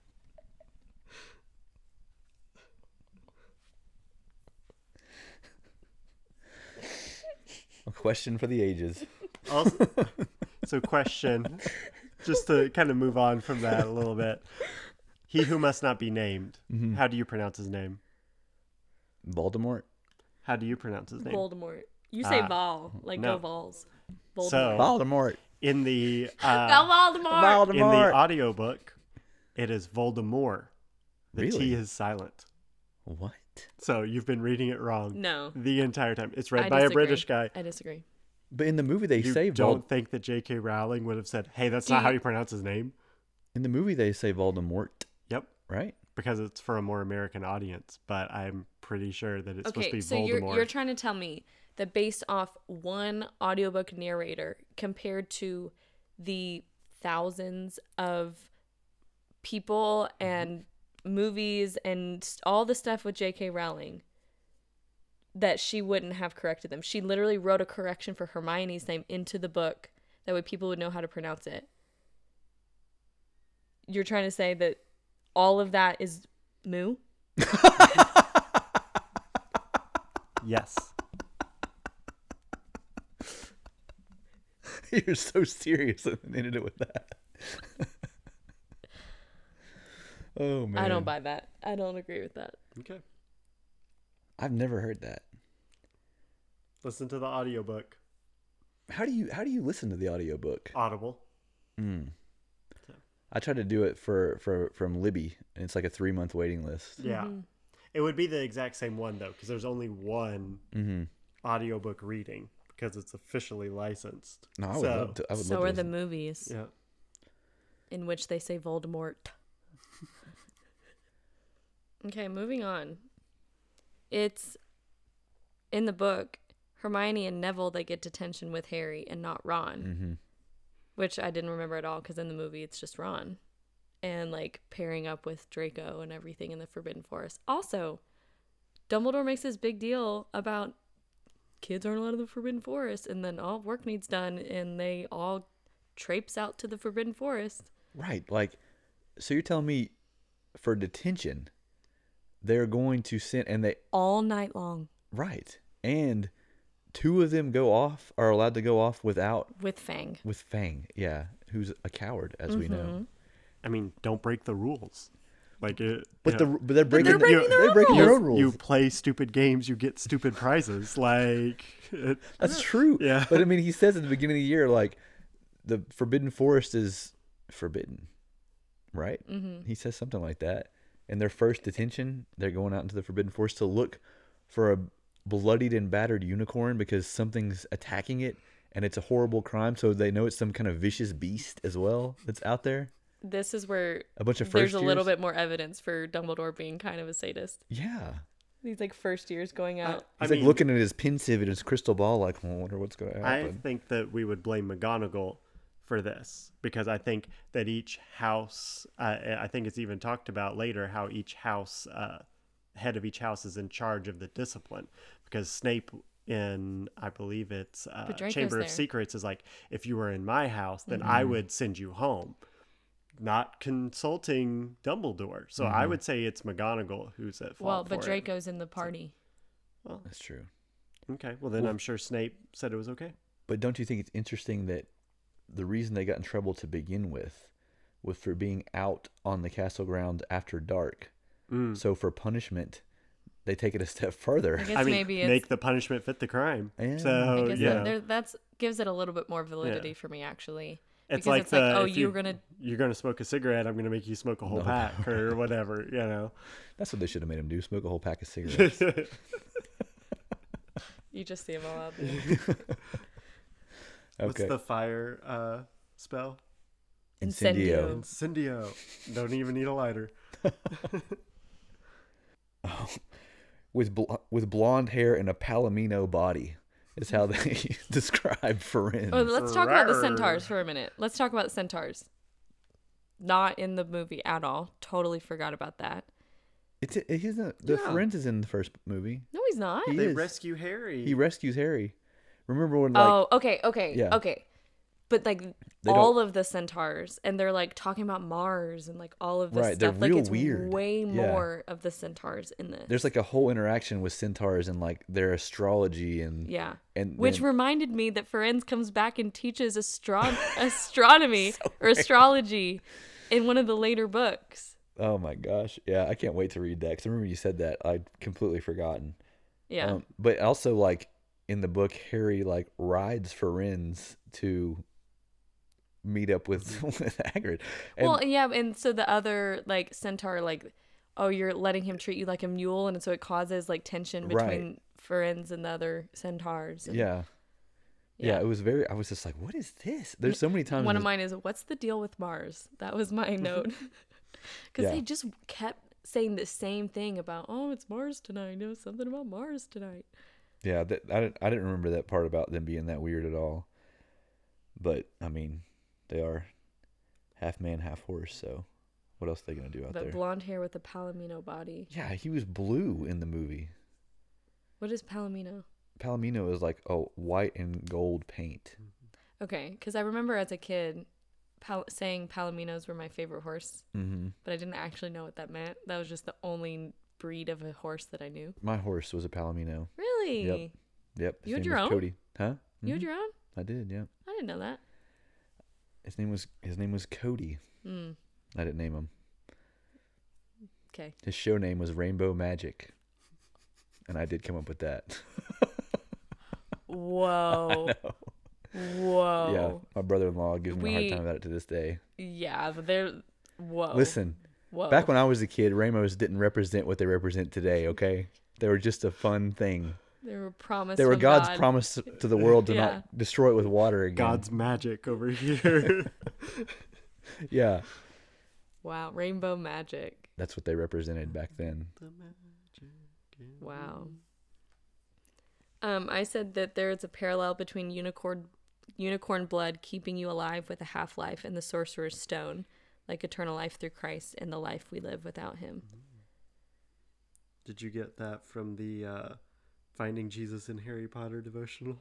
A question for the ages. also, so question, just to kind of move on from that a little bit. He who must not be named. Mm-hmm. How do you pronounce his name? Voldemort. How do you pronounce his name? Voldemort. You say Vol, like no. go Vols. Voldemort. So Voldemort. in the Go Voldemort. in the audiobook, it is Voldemort. The Really? T is silent. What? So you've been reading it wrong No. the entire time. It's read I by a disagree. British guy. I disagree. But in the movie they You say don't think that J.K. Rowling would have said, "Hey, that's not how you pronounce his name"? in the movie they say Voldemort, Yep, right? because it's for a more American audience. But I'm pretty sure that it's supposed to Okay, be so Voldemort. you're trying to tell me that based off one audiobook narrator compared to the thousands of people and movies and all the stuff with J.K. Rowling, that she wouldn't have corrected them. She literally wrote a correction for Hermione's name into the book. That way people would know how to pronounce it. You're trying to say that all of that is moo? Yes. You're so serious and then ended it with that. Oh man. I don't buy that. I don't agree with that. Okay. I've never heard that. Listen to the audiobook. How do you listen to the audiobook? Audible. I tried to do it from Libby, and it's like a 3-month waiting list. Yeah. It would be the exact same one though, because there's only one audiobook reading because it's officially licensed. No, I would love to. So are the listen. movies Yeah. in which they say Voldemort. Okay, moving on. It's in the book, Hermione and Neville, they get detention with Harry and not Ron, which I didn't remember at all because in the movie it's just Ron and like pairing up with Draco and everything in the Forbidden Forest. Also, Dumbledore makes this big deal about kids aren't allowed in the Forbidden Forest, and then all work needs done and they all traipse out to the Forbidden Forest. Right, like, so you're telling me for detention, they're going to send, and they All night long. right, and 2 of them are allowed to go off with Fang. Fang, yeah, who's a coward, as we know. I mean, don't break the rules. Like it. But you know, they're breaking breaking their own breaking their rules. own rules. You play stupid games, you get stupid prizes. Like That's true. Yeah. But I mean, he says at the beginning of the year, like, the Forbidden Forest is forbidden, right? He says something like that. In their first detention, they're going out into the Forbidden Forest to look for a bloodied and battered unicorn because something's attacking it, and it's a horrible crime. So they know it's some kind of vicious beast as well that's out there. This is where A bunch of there's first a little years. bit more evidence for Dumbledore being kind of a sadist. Yeah. These like first years going out. I He's mean, like looking at his pensieve at his crystal ball, like, I wonder what's going to I happen. think that we would blame McGonagall for this because I think that each house, I think it's even talked about later how each house head of each house is in charge of the discipline, because Snape in, I believe it's Draco's Chamber of there. Secrets is like, if you were in my house, then I would send you home, not consulting Dumbledore. So I would say it's McGonagall who's at fault. Well, but for Draco's in the party. That's true. it. Okay, well then I'm sure Snape said it was okay. But don't you think it's interesting that the reason they got in trouble to begin with was for being out on the castle grounds after dark? So for punishment, they take it a step further. I guess I mean, maybe it's make the punishment fit the crime. Yeah. So I guess yeah, that gives it a little bit more validity for me, actually. it's Because like it's like, oh, if you're gonna. you're gonna smoke a cigarette, I'm gonna make you smoke a whole pack or whatever, you know. That's what they should have made him do: smoke a whole pack of cigarettes. You just see them all out there. What's Okay. the fire spell? Incendio. Incendio. Don't even need a lighter. With blonde hair and a palomino body is how they describe Firenze. Oh, let's talk about the centaurs for a minute. Let's talk about the centaurs. Not in the movie at all. Totally forgot about that. He's not, the Firenze is in the first movie. No, he's not. He They is. rescue Harry. He rescues Harry. Remember when like Oh, okay. Yeah. Okay. But like They all don't- of the centaurs, and they're like talking about Mars and like all of this Right, they're stuff. Like real it's weird. way Yeah. more of the centaurs in this. there's like a whole interaction with centaurs and like their astrology and yeah. and Which then- reminded me that Firenze comes back and teaches astronomy or astrology in one of the later books. oh my gosh, yeah, I can't wait to read that because I remember you said that. I'd completely forgotten. Yeah. But also like in the book, Harry like rides Firenze to meet up with with Hagrid. And Well, yeah, and so the other like centaur, like, oh, you're letting him treat you like a mule, and so it causes like tension between Firenze and the other centaurs. And, yeah. It was very. I was just like, "What is this?" There's so many times. One in of this- mine is, "What's the deal with Mars?" That was my note, because Yeah. they just kept saying the same thing about, "Oh, it's Mars tonight. No, something about Mars tonight." Yeah, I didn't remember that part about them being that weird at all. But I mean, they are half man, half horse. So what else are they gonna do out But there? blonde hair with a palomino body. Yeah, he was blue in the movie. What is palomino? Palomino is like a white and gold paint. Okay, because I remember as a kid saying palominos were my favorite horse, Mm-hmm. but I didn't actually know what that meant. That was just the only breed of a horse that I knew. My horse was a Palomino. Really? Yep. You had name your was own? Cody. Huh? You had Mhm. your own? I did. Yeah. I didn't know that. His name was Cody. Mm. I didn't name him. Okay. His show name was Rainbow Magic, and I did come up with that. Whoa. Whoa. Yeah, my brother-in-law gives me a hard We- time about it to this day. Yeah, but they're. Whoa. Listen, Whoa. back when I was a kid, rainbows didn't represent what they represent today. Okay, they were just a fun thing. They were promised. They were from God's God. promise to the world to Yeah. not destroy it with water again. God's magic over here. Yeah, Wow. Rainbow magic. that's what they represented back then. Wow. I said that there is a parallel between unicorn blood keeping you alive with a half-life and the sorcerer's stone, like eternal life through Christ and the life we live without him. Did you get that from the Finding Jesus in Harry Potter devotional?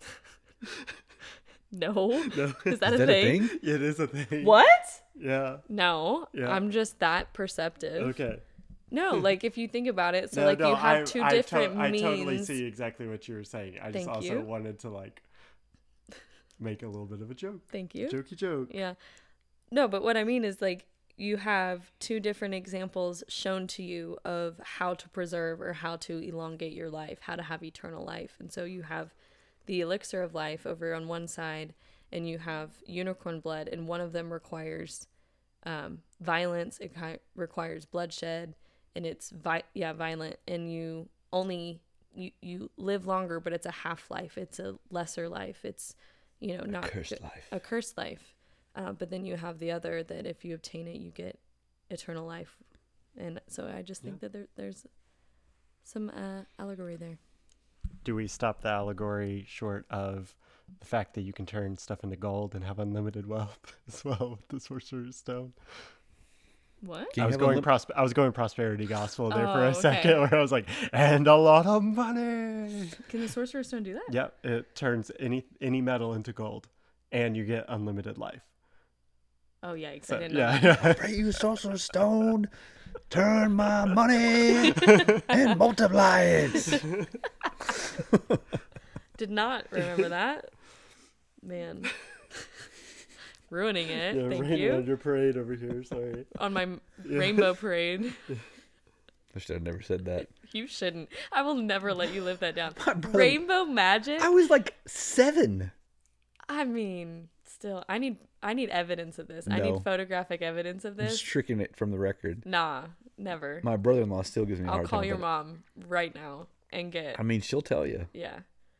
No. No. Is that Is a that thing? It is a thing. What? Yeah. No. Yeah. I'm just that perceptive. Okay. No, like if you think about it, so No, like no, you have two different I means. totally see exactly what you were saying. I just Thank also you. wanted to like make a little bit of a joke. Thank you. Jokey joke. Yeah. No, but what I mean is like you have two different examples shown to you of how to preserve or how to elongate your life, how to have eternal life. And so you have the elixir of life over on one side, and you have unicorn blood, and one of them requires violence. It requires bloodshed, and it's violent, and you live longer, but it's a half life. It's a lesser life. It's not Cursed life. a cursed life. But then you have the other that if you obtain it, you get eternal life. And so I just think that there's some allegory there. Do we stop the allegory short of the fact that you can turn stuff into gold and have unlimited wealth as well with the Sorcerer's Stone? What? Can I you was have going unlim- I was going prosperity gospel there for Oh, a second, okay. where I was like, and a lot of money. Can the Sorcerer's Stone do that? Yep, it turns any metal into gold, and you get unlimited life. Oh, yikes. So, I didn't know that. yeah, Pray you, Sorcerer's Stone, turn my money and multiply it. Did not remember that. Man. Ruining it. yeah, Thank rain you. on your parade over here. Sorry. On my rainbow parade. I should have never said that. You shouldn't. I will never let you live that down. My brother- Rainbow magic? I was like 7. I mean, still, I need evidence of this. I No. need photographic evidence of I'm this. stricken it from the record. Nah, never. My brother-in-law still gives me a I'll hard call time. your about mom right now and get. it. I mean, she'll tell you. Yeah.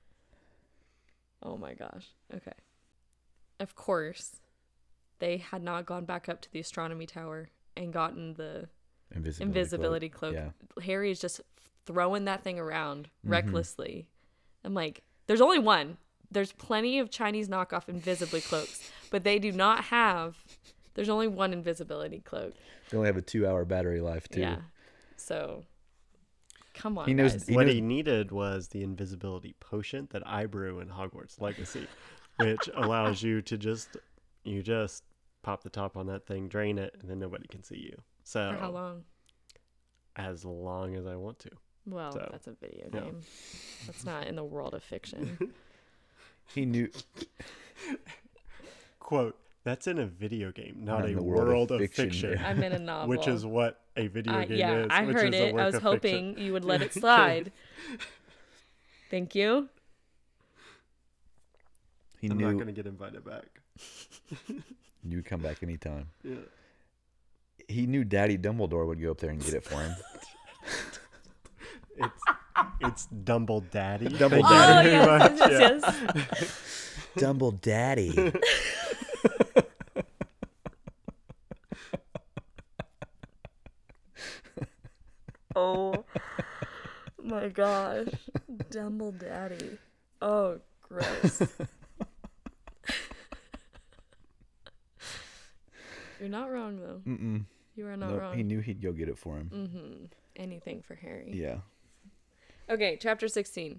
Oh my gosh. Okay. Of course, they had not gone back up to the astronomy tower and gotten the invisibility cloak. Yeah. Harry is just throwing that thing around Mm-hmm. recklessly. I'm like, there's only one. There's plenty of Chinese knockoff invisibly cloaks, but they do not have. There's only one invisibility cloak. They only have a 2-hour battery life too. Yeah. So, come on, He knows- guys. he What knows- he needed was the invisibility potion that I brew in Hogwarts Legacy, which allows you to just pop the top on that thing, drain it, and then nobody can see you. So For how long? as long as I want to. Well, So, that's a video yeah. game. That's not in the world of fiction. He knew. Quote, that's in a video game, not Not in a the world of world of fiction, fiction. yeah. I'm in a novel. Which is what a video game yeah, is. I which heard is a it. work I was of hoping fiction. you would let it slide. Thank you. He I'm knew not going to get invited back. you would come back anytime. Yeah. He knew Daddy Dumbledore would go up there and get it for him. It's Dumble Daddy. Dumble Thank you Oh, Daddy. very yes, much. yes, Yeah. yes. Dumble Daddy. Oh my gosh. Dumble Daddy. Oh, gross. You're not wrong, though. Mm-mm. You are not No, wrong. he knew he'd go get it for him. Mm-hmm. Anything for Harry. Yeah. Okay, chapter 16.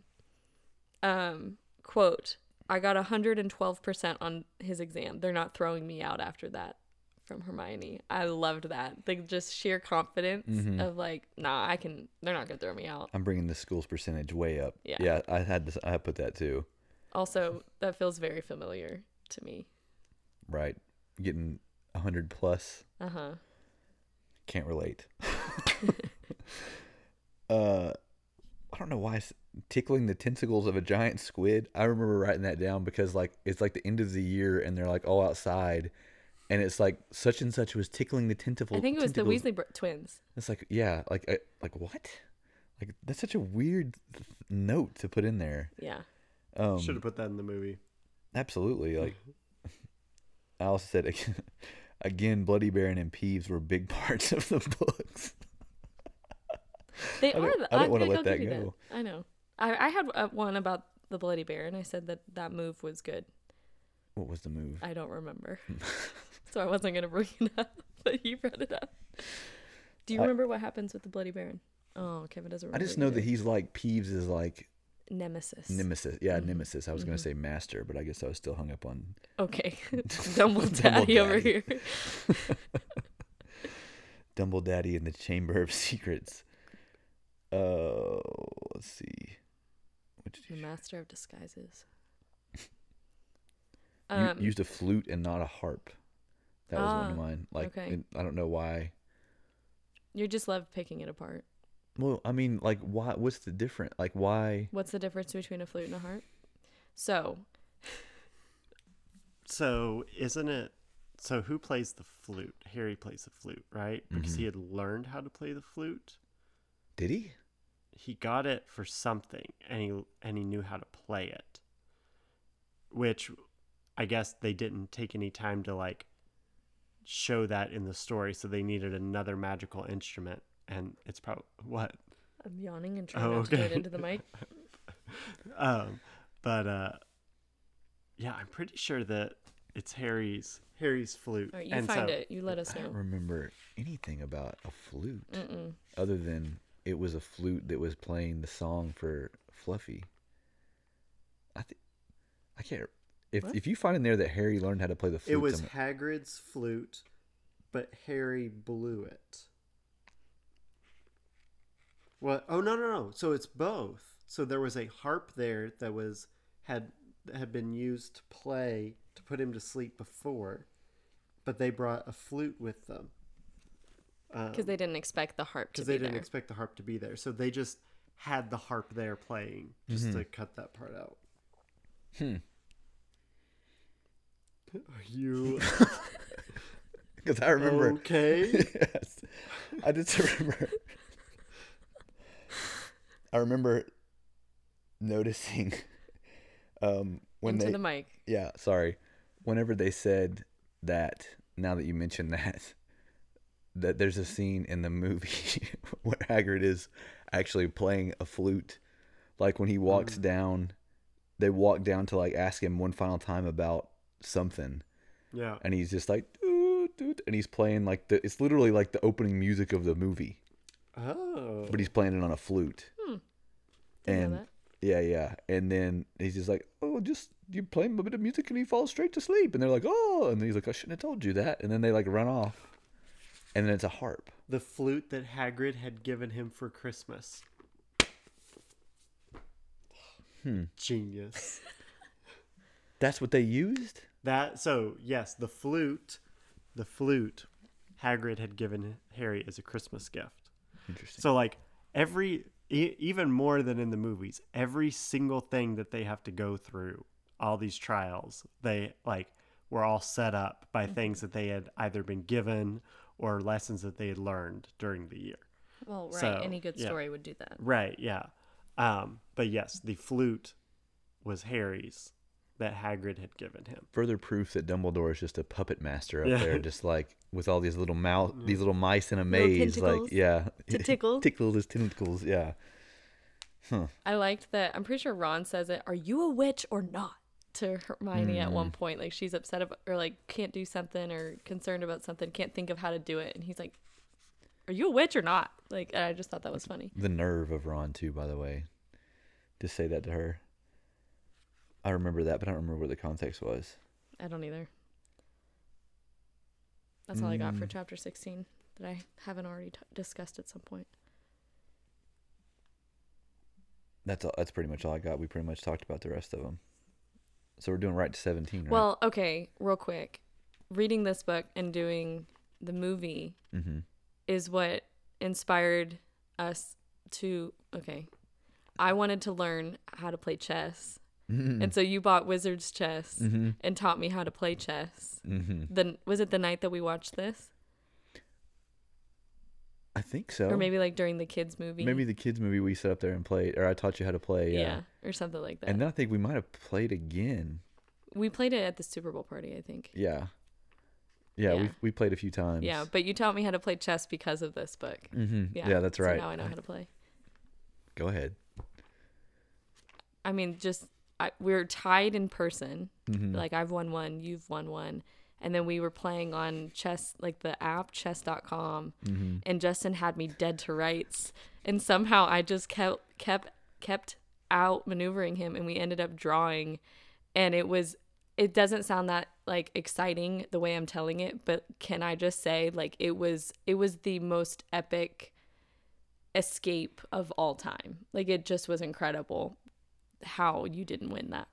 Quote, I got 112% on his exam. They're not throwing me out after that, from Hermione. I loved that. Like, just sheer confidence Mm-hmm. of like, nah, they're not going to throw me out. I'm bringing the school's percentage way up. Yeah. Yeah, I put that too. Also, that feels very familiar to me. Right. Getting 100 plus. Uh-huh. Can't relate. I don't know why tickling the tentacles of a giant squid. I remember writing that down because like it's like the end of the year and they're like all outside, and it's like such and such was tickling the tentacle. I think it was the tentacles. Weasley twins. It's like like what? Like that's such a weird note to put in there. Yeah. Should have put that in the movie. Absolutely. Like Alice said again, Bloody Baron and Peeves were big parts of the books. They I are. didn't wanna think let I'll that give you go. I know. I had one about the Bloody Baron. I said that move was good. What was the move? I don't remember. So I wasn't going to bring it up, but you brought it up. Do you remember what happens with the Bloody Baron? Oh, Kevin doesn't I remember. just know that either. he's like Peeves is like Nemesis. Nemesis. Yeah, Nemesis. I was going to say Master, but I guess I was still hung up on Okay. Dumble Daddy over Daddy. here. Dumble Daddy in the Chamber of Secrets. Let's see. What did The you Master of Disguises. used a flute and not a harp. That was one of mine. Like, okay. I don't know why. You just love picking it apart. Well, I mean, like, why? What's the difference? Like, why? What's the difference between a flute and a harp? So, So isn't it? So who plays the flute? Harry plays the flute, right? Because he had learned how to play the flute. Did he? He got it for something, and he knew how to play it. Which, I guess they didn't take any time to like show that in the story, so they needed another magical instrument. And it's probably what. I'm yawning and trying not to get into the mic. Yeah, I'm pretty sure that It's Harry's flute. All right, you find it. You let us I don't know. remember anything about a flute other than it was a flute that was playing the song for Fluffy. I can't. If you find in there that Harry learned how to play the flute, It was Hagrid's flute, but Harry blew it. What? Oh no! So it's both. So there was a harp there that had been used to put him to sleep before, but they brought a flute with them Because they didn't expect the harp to be because they there. didn't expect the harp to be there. So they just had the harp there playing just to cut that part out. Are you because I remember. okay? Yes, I just remember. I remember noticing when Into they the mic. yeah, sorry. Whenever they said that, now that you mentioned that there's a scene in the movie where Hagrid is actually playing a flute. Like when he walks down, they walk down to like ask him one final time about something. Yeah. And he's just like, doo, doo, and he's playing like it's literally like the opening music of the movie. Oh. But he's playing it on a flute. Didn't know that. Yeah. And then he's just like, oh, just you play him a bit of music and he falls straight to sleep. And they're like, oh, and he's like, I shouldn't have told you that. And then they like run off. And then it's a harp. The flute that Hagrid had given him for Christmas. Genius. That's what they used? Yes, the flute Hagrid had given Harry as a Christmas gift. Interesting. So like even more than in the movies, every single thing that they have to go through, all these trials, they like were all set up by things that they had either been given or lessons that they had learned during the year. Well, right. So, Any good yeah. story would do that. Right, yeah. But yes, the flute was Harry's that Hagrid had given him. Further proof that Dumbledore is just a puppet master up Yeah. there, just like with all these little these little mice in a Little maze, like tentacles yeah, to tickle. tickle his tentacles, yeah. I liked that. I'm pretty sure Ron says it. Are you a witch or not? To Hermione at one point, like she's upset about or like can't do something or concerned about something, can't think of how to do it, and he's like, "Are you a witch or not?" Like I just thought that was funny. The nerve of Ron too, by the way, to say that to her. I remember that, but I don't remember what the context was. I don't either. That's all I got for chapter 16 that I haven't already discussed at some point. That's pretty much all I got. We pretty much talked about the rest of them. So we're doing right to 17, right? Well, okay, real quick. Reading this book and doing the movie is what inspired us to, okay, I wanted to learn how to play chess. And so you bought Wizard's Chess and taught me how to play chess. Then was it the night that we watched this? I think so. Or maybe like during the kids movie. Maybe the kids movie we sat up there and played, or I taught you how to play. Yeah, or something like that. And then I think we might have played again. We played it at the Super Bowl party, I think. Yeah. Yeah. We played a few times. Yeah, but you taught me how to play chess because of this book. Yeah, that's right. So now I know how to play. Go ahead. I mean, we're tied in person. Like I've won one, you've won one. And then we were playing on chess, like the app chess.com, and Justin had me dead to rights. And somehow I just kept out maneuvering him, and we ended up drawing. And it doesn't sound that like exciting the way I'm telling it, but can I just say like it was the most epic escape of all time. Like it just was incredible how you didn't win that.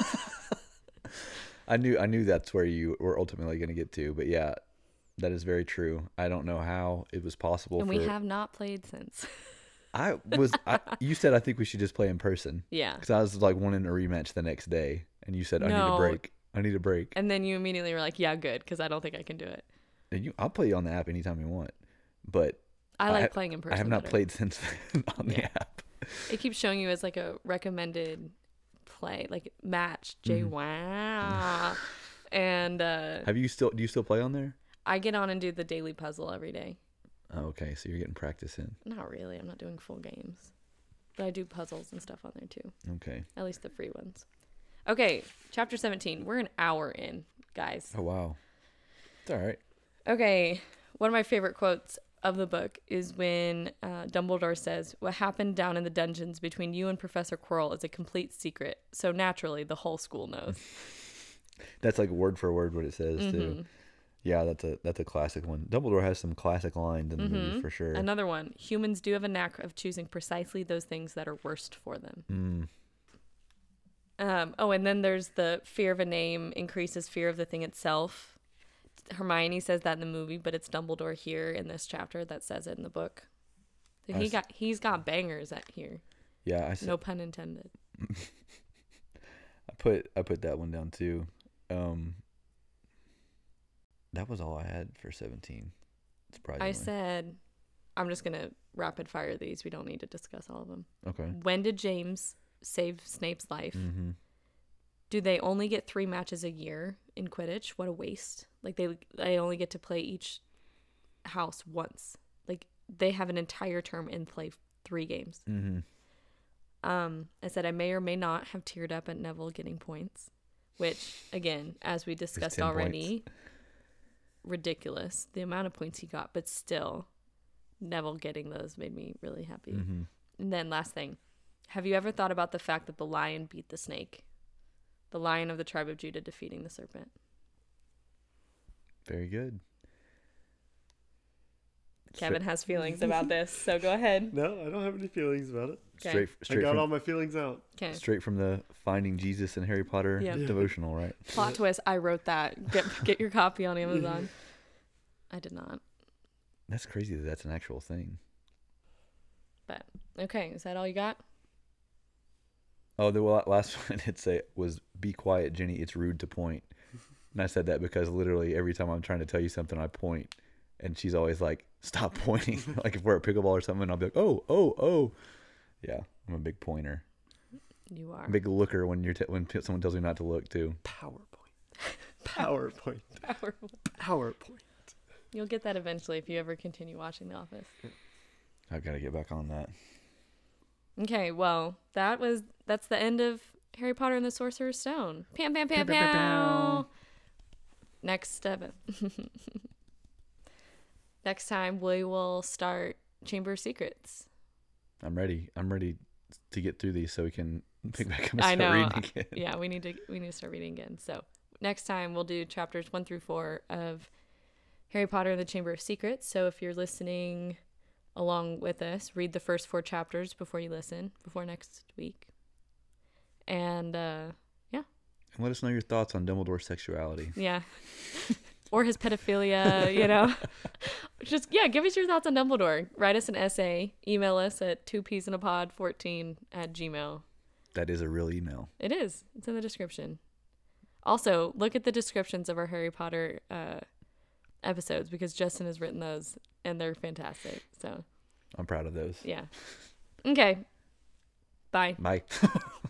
I knew that's where you were ultimately going to get to, but yeah, that is very true. I don't know how it was possible. And we have not played since. You said I think we should just play in person. Yeah. Because I was like wanting a rematch the next day, and you said I need a break. I need a break. And then you immediately were like, "Yeah, good," because I don't think I can do it. And I'll play you on the app anytime you want, but I like playing in person. I have not better. played since then on the app. It keeps showing you as like a recommended play, like match. Wow. And Do you still play on there? I get on and do the daily puzzle every day. Oh, okay, so you're getting practice in. Not really. I'm not doing full games, but I do puzzles and stuff on there too. Okay. At least the free ones. Okay, chapter 17. We're an hour in, guys. Oh, wow. It's all right. Okay, one of my favorite quotes of the book is when Dumbledore says, "What happened down in the dungeons between you and Professor Quirrell is a complete secret. So naturally, the whole school knows." That's like word for word what it says, too. Yeah, that's a classic one. Dumbledore has some classic lines in the movie for sure. Another one. Humans do have a knack of choosing precisely those things that are worst for them. And then there's the fear of a name increases fear of the thing itself. Hermione says that in the movie, but it's Dumbledore here in this chapter that says it in the book. So he's got bangers at here. Yeah, no pun intended. I put that one down too. That was all I had for 17. Surprisingly. I said, I'm just gonna rapid fire these. We don't need to discuss all of them. Okay. When did James save Snape's life? Do they only get 3 matches a year in Quidditch? What a waste. Like they only get to play each house once. Like they have an entire term and play 3 games. I said I may or may not have teared up at Neville getting points, which again, as we discussed already, ridiculous the amount of points he got, but still Neville getting those made me really happy. And then last thing, have you ever thought about the fact that the lion beat the snake? The Lion of the Tribe of Judah defeating the serpent. Very good. Kevin has feelings about this, so go ahead. No, I don't have any feelings about it. Okay. Straight I got from, all my feelings out. Okay. Straight from the Finding Jesus and Harry Potter devotional, right? Plot twist, I wrote that. Get your copy on Amazon. I did not. That's crazy that that's an actual thing. But, okay, is that all you got? Oh, the last one was "Be quiet, Jenny. It's rude to point." And I said that because literally every time I'm trying to tell you something, I point, and she's always like, "Stop pointing." Like if we're at pickleball or something, I'll be like, "Oh." Yeah, I'm a big pointer. You are. Big looker when when someone tells me not to look too. PowerPoint. You'll get that eventually if you ever continue watching The Office. I've got to get back on that. Okay, well, that's the end of Harry Potter and the Sorcerer's Stone. Pam, pam, pam, pam. Next time we will start Chamber of Secrets. I'm ready to get through these so we can pick back up and start reading again. Yeah, we need to start reading again. So next time we'll do chapters 1 through 4 of Harry Potter and the Chamber of Secrets. So if you're listening along with us, read the first 4 chapters before next week. And and let us know your thoughts on Dumbledore's sexuality. Yeah. Or his pedophilia, Just, give us your thoughts on Dumbledore. Write us an essay. Email us at 2peasinapod14@gmail.com. That is a real email. It is. It's in the description. Also, look at the descriptions of our Harry Potter episodes because Justin has written those and they're fantastic. So I'm proud of those. Yeah. Okay. Bye. Bye.